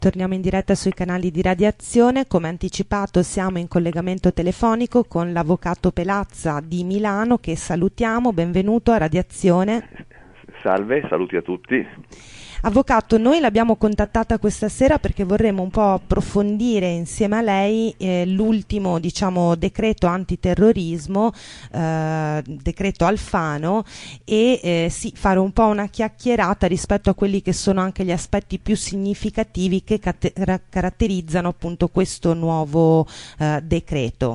Torniamo in diretta sui canali di Radiazione. Come anticipato siamo in collegamento telefonico con l'avvocato Pelazza di Milano, che salutiamo. Benvenuto a Radiazione. Salve, saluti a tutti. Avvocato, noi l'abbiamo contattata questa sera perché vorremmo un po' approfondire insieme a lei l'ultimo, decreto antiterrorismo, decreto Alfano, e fare un po' una chiacchierata rispetto a quelli che sono anche gli aspetti più significativi che caratterizzano appunto questo nuovo decreto.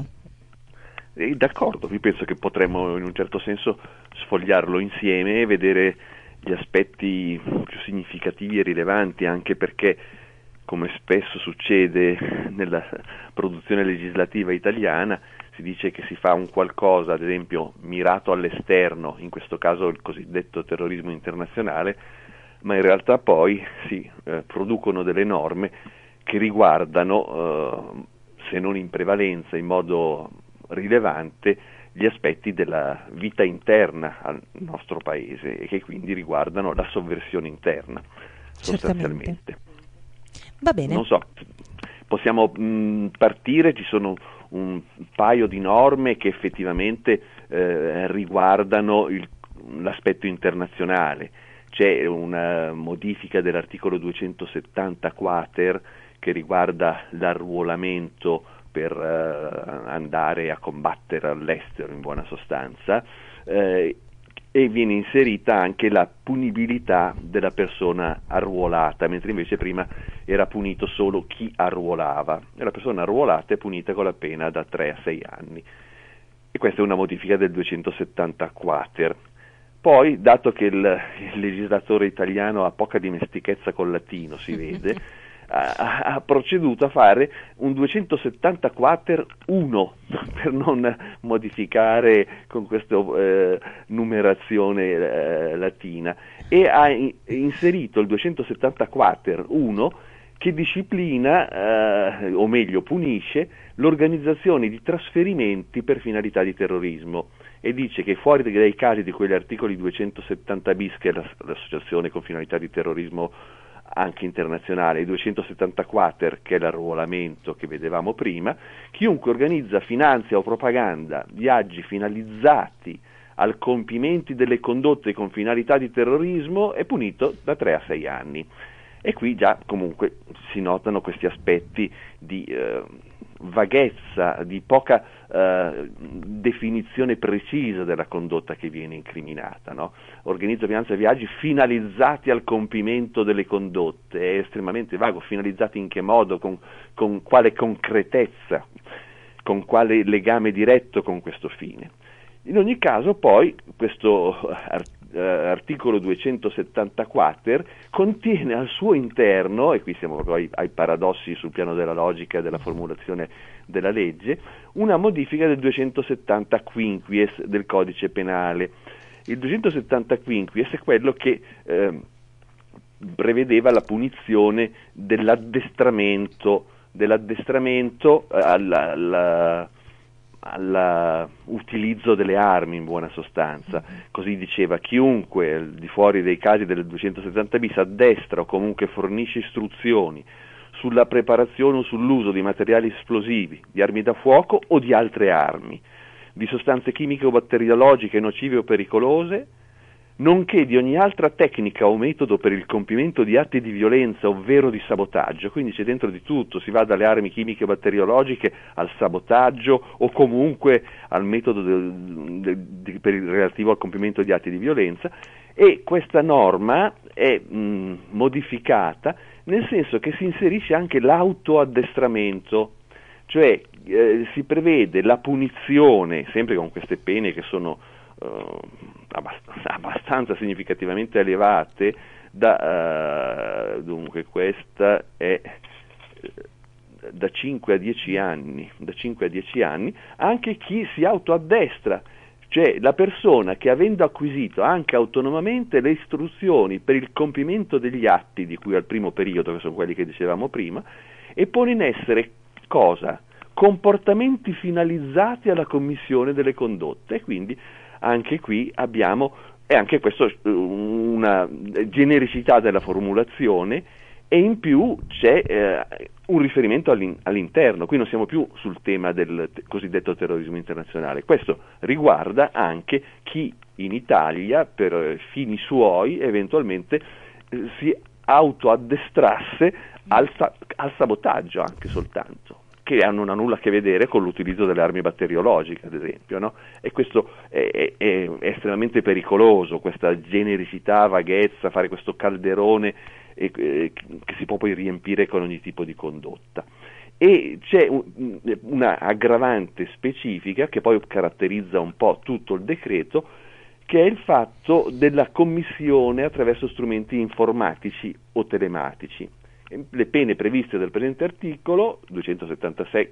D'accordo, io penso che potremmo in un certo senso sfogliarlo insieme e vedere gli aspetti più significativi e rilevanti, anche perché, come spesso succede nella produzione legislativa italiana, si dice che si fa un qualcosa, ad esempio, mirato all'esterno, in questo caso il cosiddetto terrorismo internazionale, ma in realtà poi si producono delle norme che riguardano, se non in prevalenza, in modo rilevante, gli aspetti della vita interna al nostro paese e che quindi riguardano la sovversione interna, sostanzialmente. Va bene. Non so, possiamo partire, ci sono un paio di norme che effettivamente riguardano l'aspetto internazionale. C'è una modifica dell'articolo 270 quater che riguarda l'arruolamento per andare a combattere all'estero, in buona sostanza, e viene inserita anche la punibilità della persona arruolata, mentre invece prima era punito solo chi arruolava, e la persona arruolata è punita con la pena da 3 a 6 anni. E questa è una modifica del 270 quater. Poi, dato che il legislatore italiano ha poca dimestichezza col latino, si vede, ha proceduto a fare un 270 quater 1 per non modificare con questa numerazione latina, e ha inserito il 270 quater 1 che disciplina, o meglio punisce, l'organizzazione di trasferimenti per finalità di terrorismo, e dice che fuori dai casi di quegli articoli 270 bis, che è l'associazione con finalità di terrorismo anche internazionale, i 270 quater, che è l'arruolamento che vedevamo prima, chiunque organizza, finanzia o propaganda viaggi finalizzati al compimento delle condotte con finalità di terrorismo è punito da 3 a 6 anni. E qui già comunque si notano questi aspetti di vaghezza, di poca definizione precisa della condotta che viene incriminata, no? Organizza viaggi finalizzati al compimento delle condotte, è estremamente vago. Finalizzati in che modo, con quale concretezza, con quale legame diretto con questo fine. In ogni caso poi questo articolo 270 quater contiene al suo interno, e qui siamo proprio ai paradossi sul piano della logica e della formulazione della legge, una modifica del 270 quinquies del codice penale. Il 270 quinquies è quello che prevedeva la punizione dell'addestramento all'utilizzo delle armi, in buona sostanza. Così diceva: chiunque al di fuori dei casi del 270 bis addestra o comunque fornisce istruzioni sulla preparazione o sull'uso di materiali esplosivi, di armi da fuoco o di altre armi, di sostanze chimiche o batteriologiche nocive o pericolose, nonché di ogni altra tecnica o metodo per il compimento di atti di violenza ovvero di sabotaggio. Quindi c'è dentro di tutto, si va dalle armi chimiche o batteriologiche al sabotaggio o comunque al metodo relativo al compimento di atti di violenza. E questa norma è modificata nel senso che si inserisce anche l'autoaddestramento, cioè si prevede la punizione, sempre con queste pene che sono abbastanza significativamente elevate, dunque questa è da 5 a 10 anni, anche chi si autoaddestra, cioè la persona che, avendo acquisito anche autonomamente le istruzioni per il compimento degli atti di cui al primo periodo, che sono quelli che dicevamo prima, e pone in essere cosa? Comportamenti finalizzati alla commissione delle condotte. E quindi anche qui abbiamo, e anche questo, una genericità della formulazione e in più c'è un riferimento all'interno. Qui non siamo più sul tema del cosiddetto terrorismo internazionale, questo riguarda anche chi in Italia per fini suoi eventualmente si autoaddestrasse al sabotaggio anche soltanto, che non ha nulla a che vedere con l'utilizzo delle armi batteriologiche, ad esempio, no? E questo è estremamente pericoloso, questa genericità, vaghezza, fare questo calderone che si può poi riempire con ogni tipo di condotta. E c'è una aggravante specifica che poi caratterizza un po' tutto il decreto, che è il fatto della commissione attraverso strumenti informatici o telematici. Le pene previste dal presente articolo 276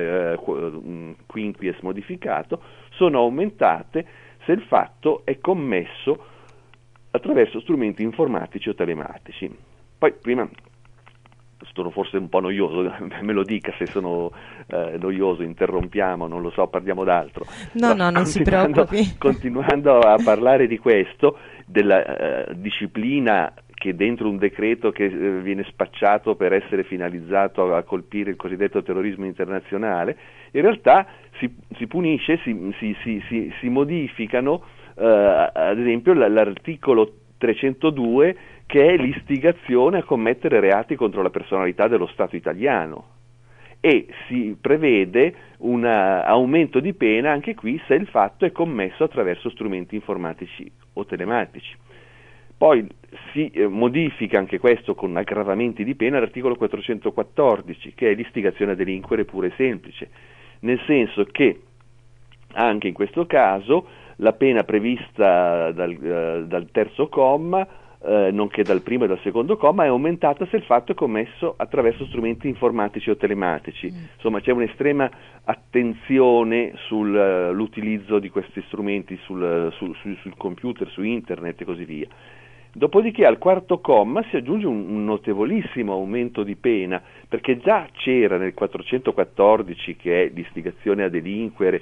quinquies modificato sono aumentate se il fatto è commesso attraverso strumenti informatici o telematici. Poi prima sono forse un po' noioso, me lo dica se sono noioso, interrompiamo, non lo so, parliamo d'altro. No, non si preoccupi. Continuando a parlare di questo, della disciplina che dentro un decreto che viene spacciato per essere finalizzato a colpire il cosiddetto terrorismo internazionale, in realtà si punisce, si modificano, ad esempio l'articolo 302, che è l'istigazione a commettere reati contro la personalità dello Stato italiano, e si prevede un aumento di pena anche qui se il fatto è commesso attraverso strumenti informatici o telematici. Poi si modifica anche questo con aggravamenti di pena l'articolo 414, che è l'istigazione a delinquere pura e semplice, nel senso che anche in questo caso la pena prevista dal terzo comma, nonché dal primo e dal secondo comma, è aumentata se il fatto è commesso attraverso strumenti informatici o telematici. Insomma, c'è un'estrema attenzione sull'utilizzo di questi strumenti sul computer, su internet e così via. Dopodiché al quarto comma si aggiunge un notevolissimo aumento di pena, perché già c'era nel 414, che è l'istigazione a delinquere,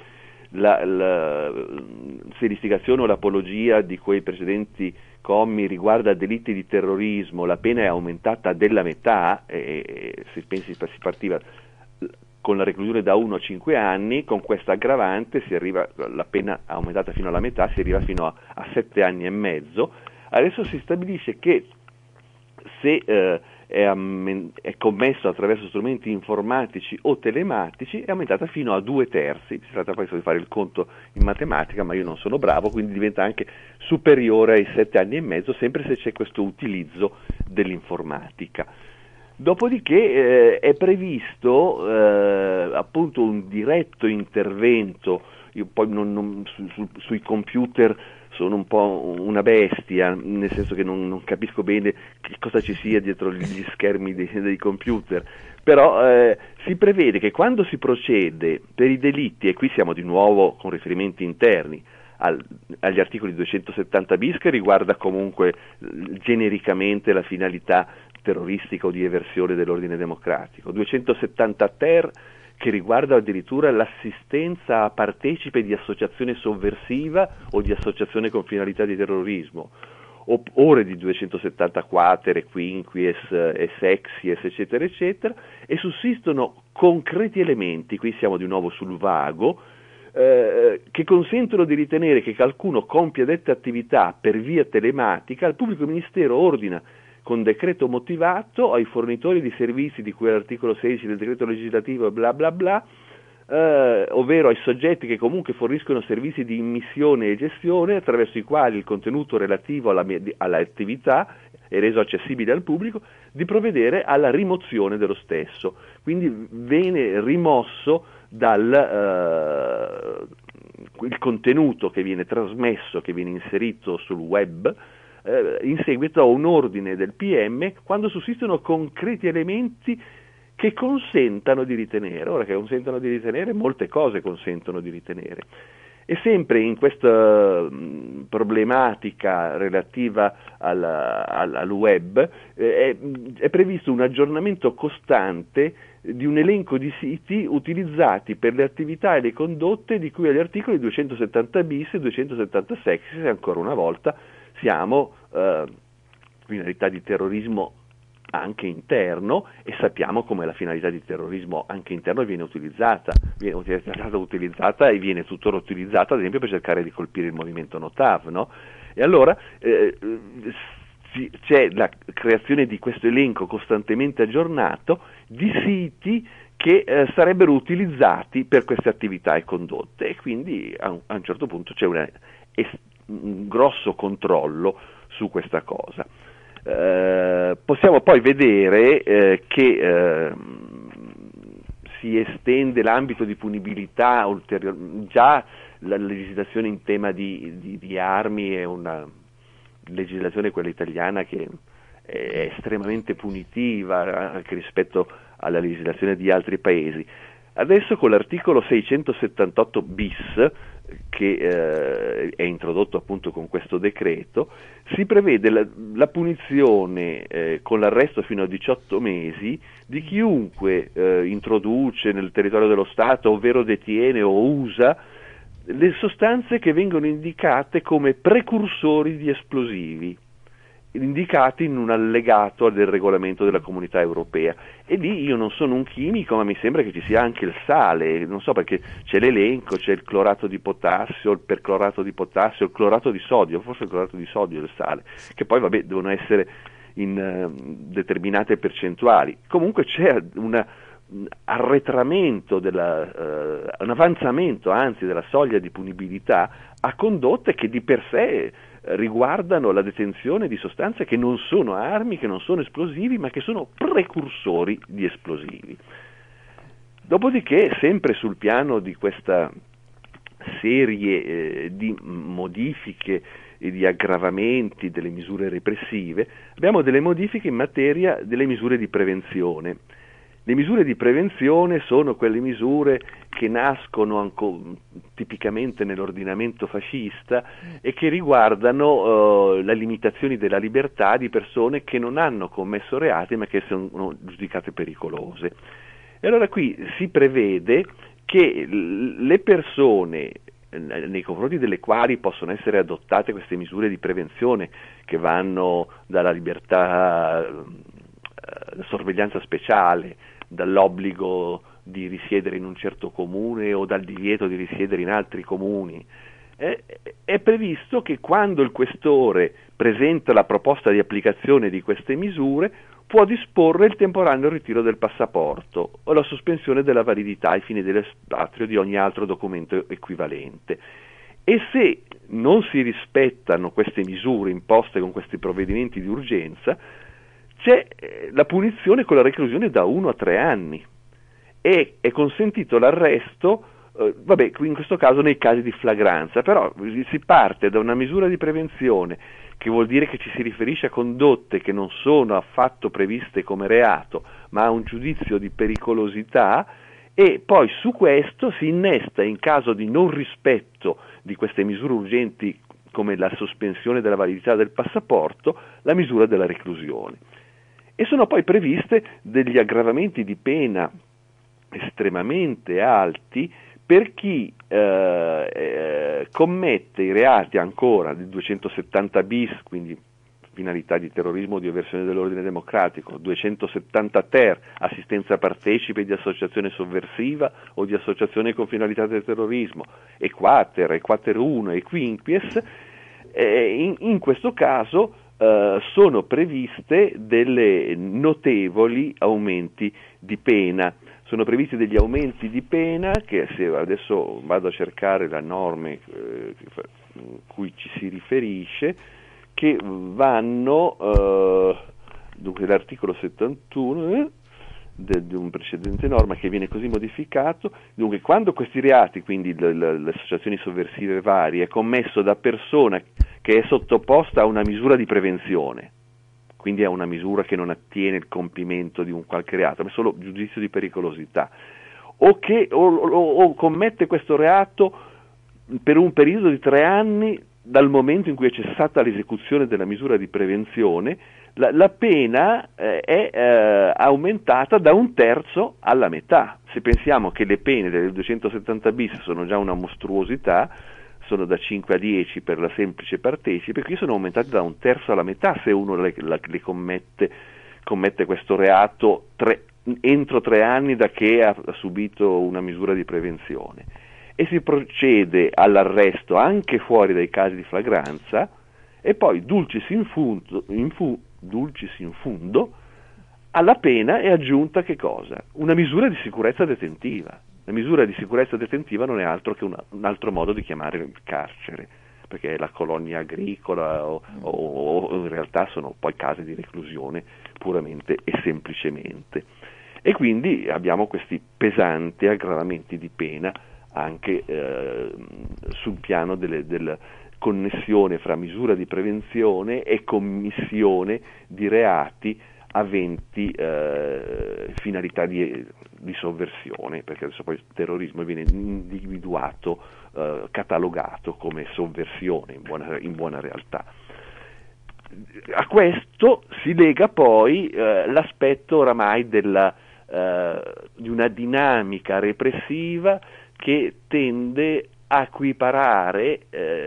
se l'istigazione o l'apologia di quei precedenti commi riguarda delitti di terrorismo, la pena è aumentata della metà, e se pensi si partiva con la reclusione da 1 a 5 anni, con questa aggravante la pena aumentata fino alla metà, si arriva fino a 7 anni e mezzo. Adesso si stabilisce che se è commesso attraverso strumenti informatici o telematici è aumentata fino a 2/3. Si tratta poi di fare il conto in matematica, ma io non sono bravo, quindi diventa anche superiore ai 7 anni e mezzo, sempre se c'è questo utilizzo dell'informatica. Dopodiché è previsto appunto un diretto intervento. Io poi sui computer sono un po' una bestia, nel senso che non capisco bene che cosa ci sia dietro gli schermi dei computer, però si prevede che quando si procede per i delitti, e qui siamo di nuovo con riferimenti interni agli articoli 270 bis, che riguarda comunque genericamente la finalità terroristica o di eversione dell'ordine democratico, 270 ter, che riguarda addirittura l'assistenza a partecipe di associazione sovversiva o di associazione con finalità di terrorismo, ore di 270 quater, quinquies, e sexies, eccetera, eccetera, e sussistono concreti elementi, qui siamo di nuovo sul vago, che consentono di ritenere che qualcuno compia dette attività per via telematica. Il pubblico ministero ordina con decreto motivato ai fornitori di servizi di cui all'articolo 16 del decreto legislativo bla bla bla, ovvero ai soggetti che comunque forniscono servizi di immissione e gestione attraverso i quali il contenuto relativo all'attività è reso accessibile al pubblico, di provvedere alla rimozione dello stesso. Quindi viene rimosso il contenuto che viene trasmesso, che viene inserito sul web, in seguito a un ordine del PM, quando sussistono concreti elementi che consentano di ritenere. Ora, che consentano di ritenere, molte cose consentono di ritenere. E sempre in questa problematica relativa al web è previsto un aggiornamento costante di un elenco di siti utilizzati per le attività e le condotte di cui agli articoli 270 bis e 276, se ancora una volta siamo finalità di terrorismo anche interno, e sappiamo come la finalità di terrorismo anche interno viene utilizzata e viene tuttora utilizzata, ad esempio, per cercare di colpire il movimento Notav, no? E allora c'è la creazione di questo elenco costantemente aggiornato di siti che sarebbero utilizzati per queste attività e condotte, e quindi a un certo punto c'è un grosso controllo su questa cosa. Possiamo poi vedere che si estende l'ambito di punibilità già la legislazione in tema di armi è una legislazione, quella italiana, che è estremamente punitiva anche rispetto alla legislazione di altri paesi. Adesso con l'articolo 678 bis, che è introdotto appunto con questo decreto, si prevede la punizione con l'arresto fino a 18 mesi di chiunque introduce nel territorio dello Stato, ovvero detiene o usa le sostanze che vengono indicate come precursori di esplosivi, indicati in un allegato del regolamento della Comunità Europea. E lì io non sono un chimico, ma mi sembra che ci sia anche il sale, non so, perché c'è l'elenco, c'è il clorato di potassio, il perclorato di potassio, il clorato di sodio, forse il clorato di sodio e il sale, che poi devono essere in determinate percentuali. Comunque c'è un arretramento, un avanzamento anzi della soglia di punibilità a condotte che di per sé riguardano la detenzione di sostanze che non sono armi, che non sono esplosivi, ma che sono precursori di esplosivi. Dopodiché, sempre sul piano di questa serie di modifiche e di aggravamenti delle misure repressive, abbiamo delle modifiche in materia delle misure di prevenzione. Le misure di prevenzione sono quelle misure che nascono tipicamente nell'ordinamento fascista e che riguardano le limitazioni della libertà di persone che non hanno commesso reati ma che sono giudicate pericolose. E allora qui si prevede che le persone nei confronti delle quali possono essere adottate queste misure di prevenzione, che vanno dalla libertà, sorveglianza speciale, dall'obbligo di risiedere in un certo comune o dal divieto di risiedere in altri comuni, è previsto che quando il questore presenta la proposta di applicazione di queste misure può disporre il temporaneo ritiro del passaporto o la sospensione della validità ai fini dell'espatrio di ogni altro documento equivalente. E se non si rispettano queste misure imposte con questi provvedimenti di urgenza, c'è la punizione con la reclusione da 1 a 3 anni e è consentito l'arresto, in questo caso nei casi di flagranza, però si parte da una misura di prevenzione, che vuol dire che ci si riferisce a condotte che non sono affatto previste come reato, ma a un giudizio di pericolosità, e poi su questo si innesta, in caso di non rispetto di queste misure urgenti come la sospensione della validità del passaporto, la misura della reclusione. E sono poi previste degli aggravamenti di pena estremamente alti per chi commette i reati ancora di 270 bis, quindi finalità di terrorismo o di eversione dell'ordine democratico, 270 ter, assistenza partecipe di associazione sovversiva o di associazione con finalità del terrorismo, e quater 1 e quinquies. In questo caso sono previste delle notevoli aumenti di pena. Sono previsti degli aumenti di pena che, se adesso vado a cercare la norma cui ci si riferisce, che vanno, dunque l'articolo 71 di un precedente norma che viene così modificato. Dunque, quando questi reati, quindi le associazioni sovversive varie, è commesso da persona che è sottoposta a una misura di prevenzione, quindi è una misura che non attiene il compimento di un qualche reato, ma è solo giudizio di pericolosità, o commette questo reato per un periodo di 3 anni dal momento in cui è cessata l'esecuzione della misura di prevenzione, la pena è aumentata da 1/3 alla metà. Se pensiamo che le pene del 270 bis sono già una mostruosità, sono da 5 a 10 per la semplice partecipe, qui sono aumentate da 1/3 alla metà se uno le commette commette questo reato entro 3 anni da che ha subito una misura di prevenzione, e si procede all'arresto anche fuori dai casi di flagranza, e poi dulcis in fundo alla pena è aggiunta che cosa? Una misura di sicurezza detentiva. La misura di sicurezza detentiva non è altro che un altro modo di chiamare il carcere, perché è la colonia agricola o in realtà sono poi case di reclusione puramente e semplicemente. E quindi abbiamo questi pesanti aggravamenti di pena anche sul piano della connessione fra misura di prevenzione e commissione di reati aventi finalità di sovversione, perché adesso poi il terrorismo viene individuato, catalogato come sovversione in buona realtà. A questo si lega poi l'aspetto oramai di una dinamica repressiva che tende a equiparare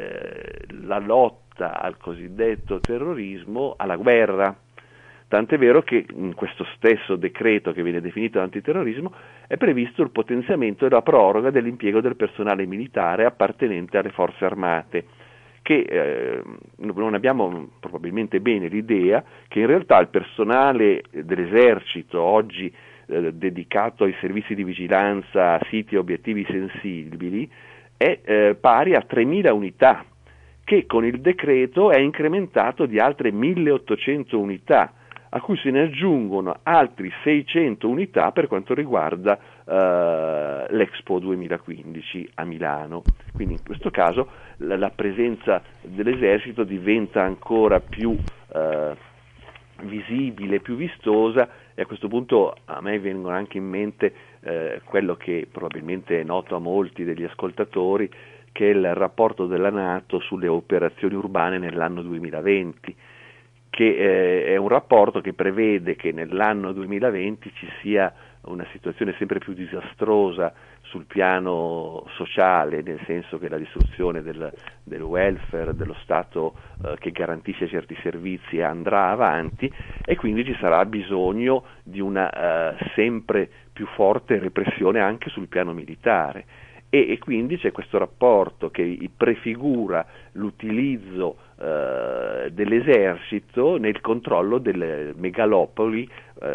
la lotta al cosiddetto terrorismo alla guerra. Tant'è vero che in questo stesso decreto che viene definito antiterrorismo è previsto il potenziamento e la proroga dell'impiego del personale militare appartenente alle forze armate, che non abbiamo probabilmente bene l'idea che in realtà il personale dell'esercito oggi dedicato ai servizi di vigilanza a siti e obiettivi sensibili è pari a 3.000 unità, che con il decreto è incrementato di altre 1.800 unità, a cui se ne aggiungono altri 600 unità per quanto riguarda l'Expo 2015 a Milano. Quindi in questo caso la presenza dell'esercito diventa ancora più visibile, più vistosa, e a questo punto a me vengono anche in mente quello che probabilmente è noto a molti degli ascoltatori, che è il rapporto della NATO sulle operazioni urbane nell'anno 2020, che è un rapporto che prevede che nell'anno 2020 ci sia una situazione sempre più disastrosa sul piano sociale, nel senso che la distruzione del welfare, dello Stato che garantisce certi servizi andrà avanti, e quindi ci sarà bisogno di una sempre più forte repressione anche sul piano militare. E quindi c'è questo rapporto che prefigura l'utilizzo dell'esercito nel controllo delle megalopoli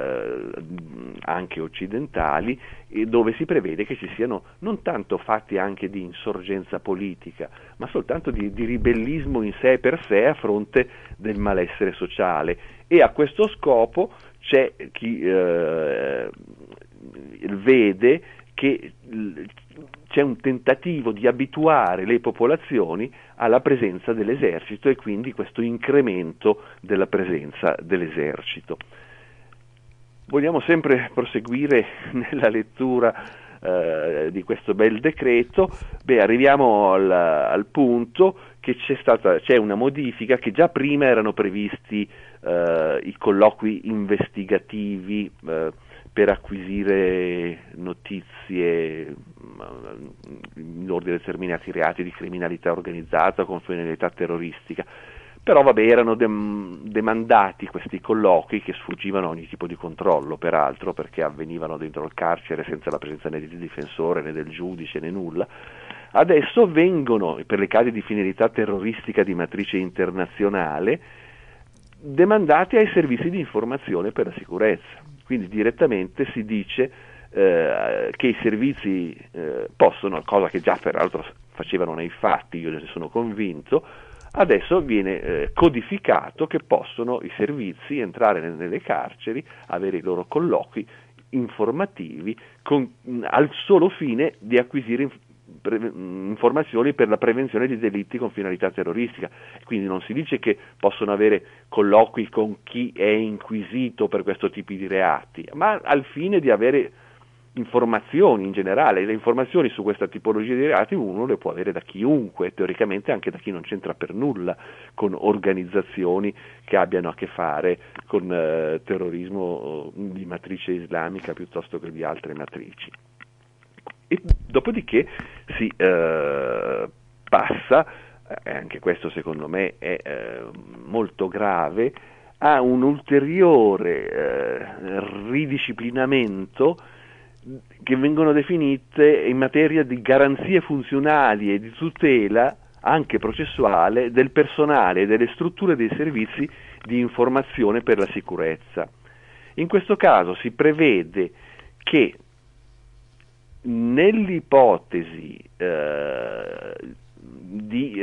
anche occidentali, dove si prevede che ci siano non tanto fatti anche di insorgenza politica, ma soltanto di ribellismo in sé per sé a fronte del malessere sociale. E a questo scopo c'è chi vede che c'è un tentativo di abituare le popolazioni alla presenza dell'esercito, e quindi questo incremento della presenza dell'esercito. Vogliamo sempre proseguire nella lettura di questo bel decreto. Arriviamo al punto che c'è una modifica, che già prima erano previsti i colloqui investigativi per acquisire notizie in ordine a determinati reati di criminalità organizzata con finalità terroristica, però erano demandati questi colloqui, che sfuggivano a ogni tipo di controllo peraltro, perché avvenivano dentro il carcere senza la presenza né del difensore né del giudice né nulla. Adesso vengono, per le casi di finalità terroristica di matrice internazionale, demandati ai servizi di informazione per la sicurezza. Quindi direttamente si dice che i servizi possono, cosa che già peraltro facevano nei fatti, io ne sono convinto, adesso viene codificato che possono i servizi entrare nelle carceri, avere i loro colloqui informativi al solo fine di acquisire informazioni per la prevenzione di delitti con finalità terroristica. Quindi non si dice che possono avere colloqui con chi è inquisito per questo tipo di reati, ma al fine di avere informazioni in generale. Le informazioni su questa tipologia di reati uno le può avere da chiunque, teoricamente anche da chi non c'entra per nulla con organizzazioni che abbiano a che fare con terrorismo di matrice islamica piuttosto che di altre matrici. E dopodiché si passa, anche questo secondo me è molto grave, a un ulteriore ridisciplinamento che vengono definite in materia di garanzie funzionali e di tutela anche processuale del personale e delle strutture dei servizi di informazione per la sicurezza. In questo caso si prevede che nell'ipotesi di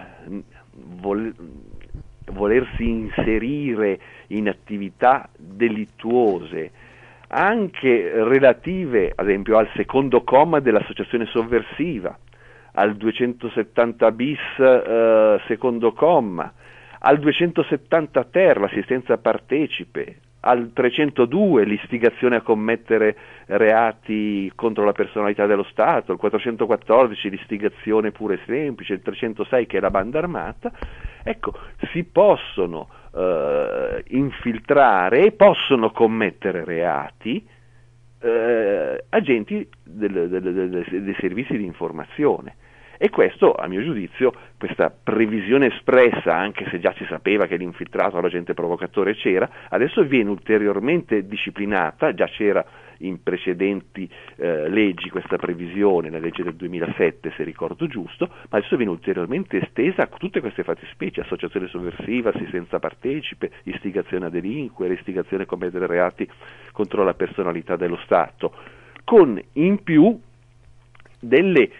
volersi inserire in attività delittuose anche relative, ad esempio, al secondo comma dell'associazione sovversiva, al 270 bis secondo comma, al 270 ter l'assistenza partecipe, al 302 l'istigazione a commettere reati contro la personalità dello Stato, il 414 l'istigazione pura e semplice, il 306 che è la banda armata, ecco, si possono infiltrare e possono commettere reati agenti dei servizi di informazione. E questo, a mio giudizio, questa previsione espressa, anche se già si sapeva che l'infiltrato, l'agente provocatore c'era, adesso viene ulteriormente disciplinata, già c'era in precedenti leggi questa previsione, la legge del 2007 se ricordo giusto, ma adesso viene ulteriormente estesa a tutte queste fattispecie: associazione sovversiva, assistenza partecipe, istigazione a delinquere, istigazione a commettere reati contro la personalità dello Stato, con in più delle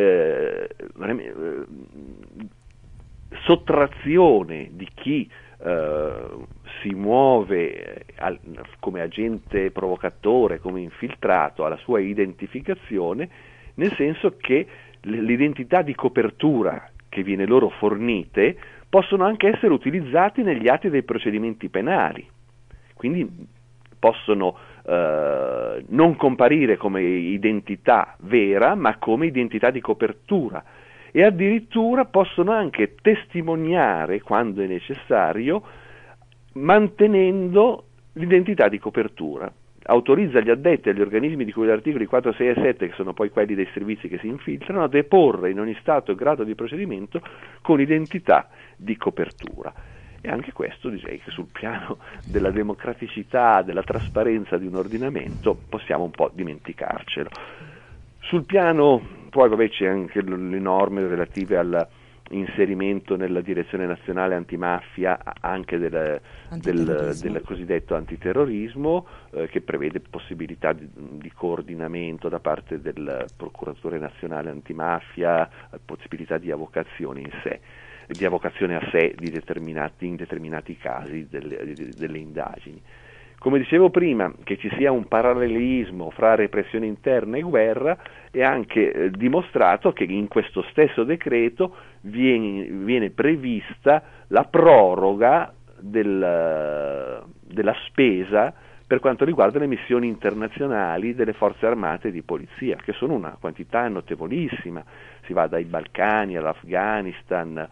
sottrazione di chi si muove come agente provocatore, come infiltrato, alla sua identificazione, nel senso che l'identità di copertura che viene loro fornite possono anche essere utilizzati negli atti dei procedimenti penali, quindi possono non comparire come identità vera, ma come identità di copertura, e addirittura possono anche testimoniare, quando è necessario, mantenendo l'identità di copertura. Autorizza gli addetti agli organismi di cui gli articoli 4, 6 e 7, che sono poi quelli dei servizi che si infiltrano, a deporre in ogni stato e grado di procedimento con identità di copertura. E anche questo, direi che sul piano della democraticità, della trasparenza di un ordinamento, possiamo un po' dimenticarcelo. Sul piano, poi vabbè, c'è anche le norme relative all'inserimento nella direzione nazionale antimafia anche del cosiddetto antiterrorismo, che prevede possibilità di coordinamento da parte del procuratore nazionale antimafia, possibilità di avocazione in sé, di avocazione a sé in determinati casi delle indagini. Come dicevo prima, che ci sia un parallelismo fra repressione interna e guerra è anche dimostrato che in questo stesso decreto viene prevista la proroga della spesa per quanto riguarda le missioni internazionali delle forze armate e di polizia, che sono una quantità notevolissima. Si va dai Balcani all'Afghanistan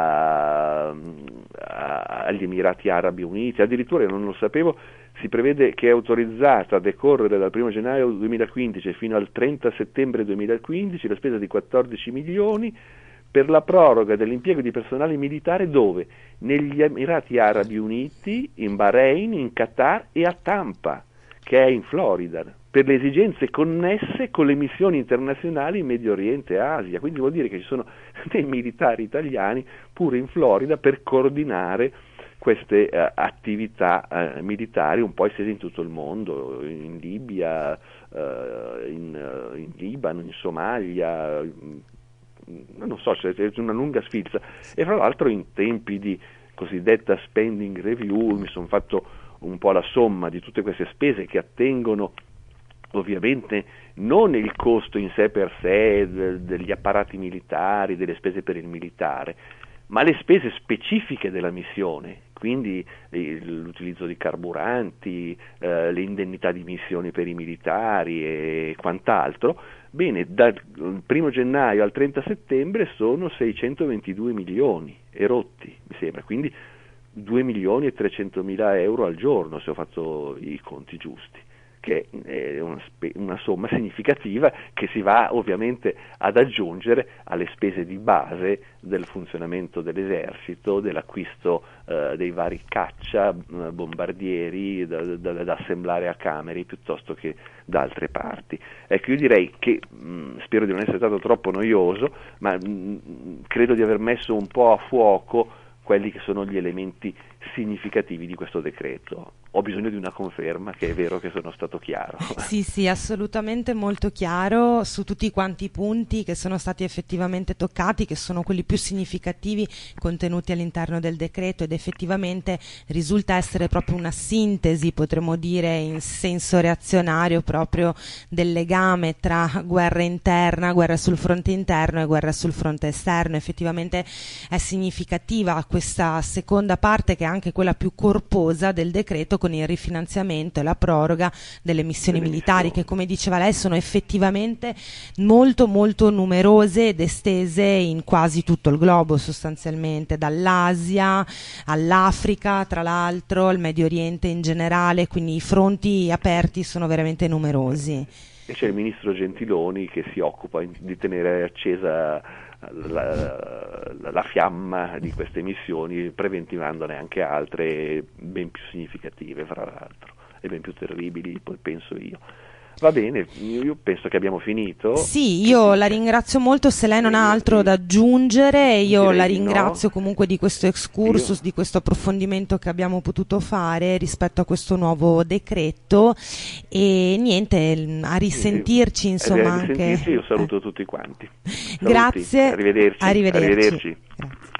agli Emirati Arabi Uniti, addirittura, io non lo sapevo, si prevede che è autorizzata a decorrere dal 1 gennaio 2015 fino al 30 settembre 2015 la spesa di 14 milioni per la proroga dell'impiego di personale militare dove? Negli Emirati Arabi Uniti, in Bahrain, in Qatar e a Tampa, che è in Florida, per le esigenze connesse con le missioni internazionali in Medio Oriente e Asia. Quindi vuol dire che ci sono dei militari italiani pure in Florida per coordinare queste attività militari un po' estese in tutto il mondo, in Libia, in Libano, in Somalia, non so, c'è una lunga sfilza. E fra l'altro in tempi di cosiddetta spending review mi sono fatto un po' la somma di tutte queste spese che attengono ovviamente non il costo in sé per sé degli apparati militari, delle spese per il militare, ma le spese specifiche della missione, quindi l'utilizzo di carburanti, le indennità di missione per i militari e quant'altro. Bene, dal 1 gennaio al 30 settembre sono 622 milioni e rotti, mi sembra, quindi 2 milioni e 300 mila euro al giorno, se ho fatto i conti giusti, che è una somma significativa che si va ovviamente ad aggiungere alle spese di base del funzionamento dell'esercito, dell'acquisto dei vari caccia, bombardieri da assemblare a Cameri piuttosto che da altre parti. Ecco, io direi che, spero di non essere stato troppo noioso, ma credo di aver messo un po' a fuoco quelli che sono gli elementi significativi di questo decreto. Ho bisogno di una conferma che è vero che sono stato chiaro. Sì, assolutamente molto chiaro su tutti quanti i punti che sono stati effettivamente toccati, che sono quelli più significativi contenuti all'interno del decreto, ed effettivamente risulta essere proprio una sintesi, potremmo dire in senso reazionario, proprio del legame tra guerra interna, guerra sul fronte interno e guerra sul fronte esterno. Effettivamente è significativa questa seconda parte, che è anche quella più corposa del decreto, con il rifinanziamento e la proroga delle missioni militari, che, come diceva lei, sono effettivamente molto numerose ed estese in quasi tutto il globo, sostanzialmente, dall'Asia all'Africa, tra l'altro, al Medio Oriente in generale, quindi i fronti aperti sono veramente numerosi. E c'è il ministro Gentiloni che si occupa di tenere accesa la fiamma di queste missioni, preventivandone anche altre ben più significative, fra l'altro, e ben più terribili, poi penso io. Va bene, io penso che abbiamo finito. Sì, io la ringrazio molto. Se lei non ha altro da aggiungere, io la ringrazio comunque di questo excursus, di questo approfondimento che abbiamo potuto fare rispetto a questo nuovo decreto, e niente, a risentirci, insomma, anche. Io saluto tutti quanti. Grazie. Arrivederci. Arrivederci. Grazie.